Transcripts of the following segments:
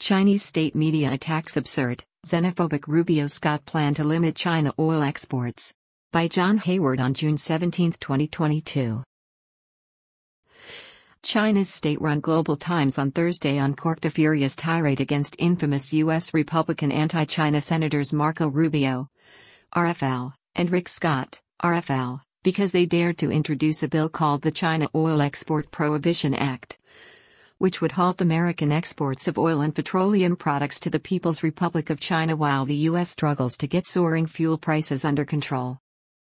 Chinese state media attacks absurd, xenophobic Rubio Scott plan to limit China oil exports. By John Hayward on June 17, 2022. China's state-run Global Times on Thursday uncorked a furious tirade against infamous U.S. Republican anti-China Senators Marco Rubio, RFL, and Rick Scott, RFL, because they dared to introduce a bill called the China Oil Export Prohibition Act, which would halt American exports of oil and petroleum products to the People's Republic of China while the U.S. struggles to get soaring fuel prices under control.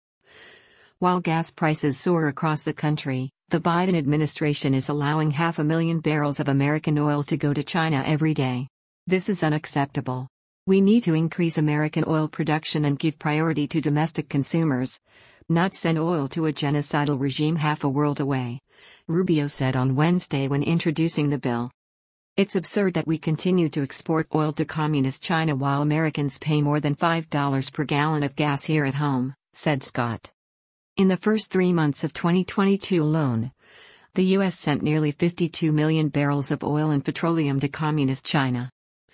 While gas prices soar across the country, the Biden administration is allowing 500,000 barrels of American oil to go to China every day. This is unacceptable. We need to increase American oil production and give priority to domestic consumers, not send oil to a genocidal regime half a world away, Rubio said on Wednesday when introducing the bill. It's absurd that we continue to export oil to communist China while Americans pay more than $5 per gallon of gas here at home, said Scott. In the first 3 months of 2022 alone, the U.S. sent nearly 52 million barrels of oil and petroleum to communist China.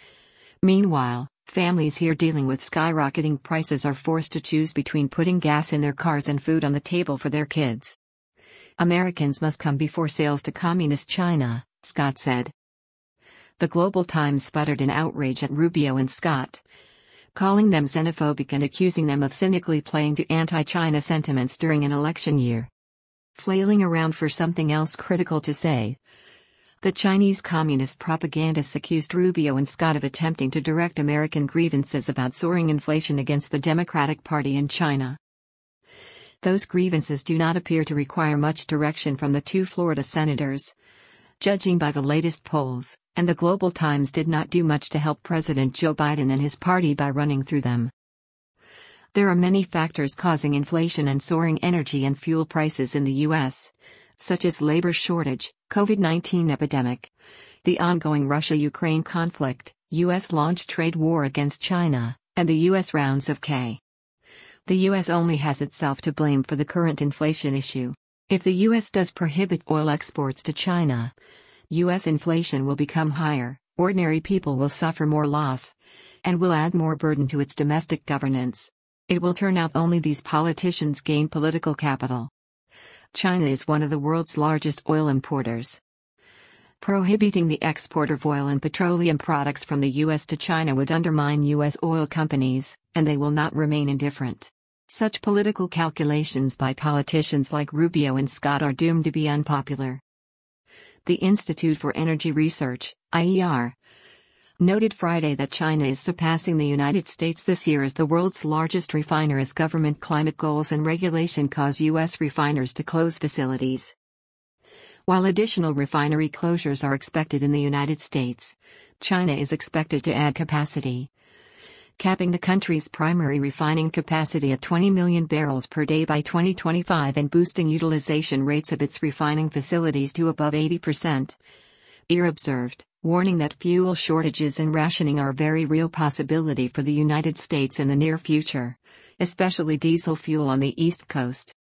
Meanwhile, families here dealing with skyrocketing prices are forced to choose between putting gas in their cars and food on the table for their kids. Americans must come before sales to communist China, Scott said. The Global Times sputtered in outrage at Rubio and Scott, calling them xenophobic and accusing them of cynically playing to anti-China sentiments during an election year. Flailing around for something else critical to say, the Chinese communist propagandists accused Rubio and Scott of attempting to direct American grievances about soaring inflation against the Democratic Party in China. Those grievances do not appear to require much direction from the two Florida senators, judging by the latest polls, and the Global Times did not do much to help President Joe Biden and his party by running through them. There are many factors causing inflation and soaring energy and fuel prices in the U.S., such as labor shortage, COVID-19 epidemic, the ongoing Russia-Ukraine conflict, U.S.-launched trade war against China, and the U.S. rounds of K. The U.S. only has itself to blame for the current inflation issue. If the U.S. does prohibit oil exports to China, U.S. inflation will become higher, ordinary people will suffer more loss, and will add more burden to its domestic governance. It will turn out only these politicians gain political capital. China is one of the world's largest oil importers. Prohibiting the export of oil and petroleum products from the U.S. to China would undermine U.S. oil companies, and they will not remain indifferent. Such political calculations by politicians like Rubio and Scott are doomed to be unpopular. The Institute for Energy Research, IER, noted Friday that China is surpassing the United States this year as the world's largest refiner as government climate goals and regulation cause U.S. refiners to close facilities. While additional refinery closures are expected in the United States, China is expected to add capacity, capping the country's primary refining capacity at 20 million barrels per day by 2025 and boosting utilization rates of its refining facilities to above 80%. IER observed, warning that fuel shortages and rationing are a very real possibility for the United States in the near future, especially diesel fuel on the East Coast.